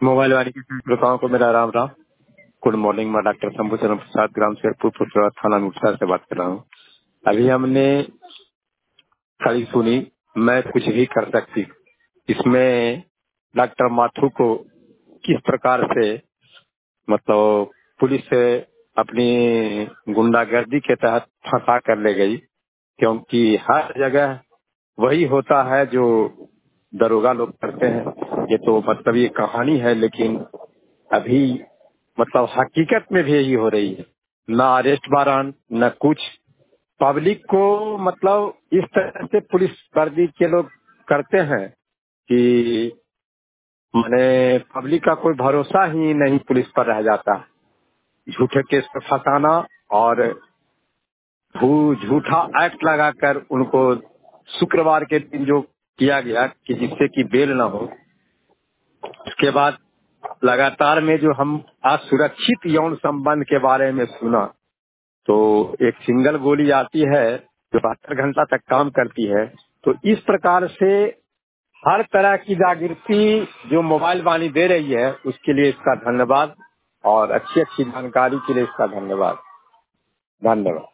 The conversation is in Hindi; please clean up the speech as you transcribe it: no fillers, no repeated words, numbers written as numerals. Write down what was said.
मोबाइल वाले के श्रोताओं को मेरा राम राम। Good morning. मैं डॉक्टर शंभू चरण प्रसाद, ग्राम शेरपुर, पुरसरा, थाना मुक्तसर से बात कर रहा हूँ। अभी हमने खड़ी सुनी, मैं कुछ भी कर सकती। इसमें डॉक्टर माथुर को किस प्रकार से मतलब पुलिस से अपनी गुंडागर्दी के तहत फंसा कर ले गई, क्योंकि हर जगह वही होता है जो दरोगा लोग करते हैं। ये तो मतलब ये कहानी है, लेकिन अभी मतलब हकीकत में भी यही हो रही है। ना अरेस्ट वारंट न कुछ। पब्लिक को मतलब इस तरह से पुलिस वर्दी के लोग करते हैं कि माने पब्लिक का कोई भरोसा ही नहीं पुलिस पर रह जाता। झूठे केस पर फंसाना और झूठा एक्ट लगाकर उनको शुक्रवार के दिन जो किया गया कि जिससे कि बेल ना हो, उसके बाद लगातार में जो हम आज सुरक्षित यौन संबंध के बारे में सुना, तो एक सिंगल गोली आती है जो 72 घंटा तक काम करती है। तो इस प्रकार से हर तरह की जागृति जो मोबाइल वाणी दे रही है, उसके लिए इसका धन्यवाद और अच्छी अच्छी जानकारी के लिए इसका धन्यवाद। धन्यवाद।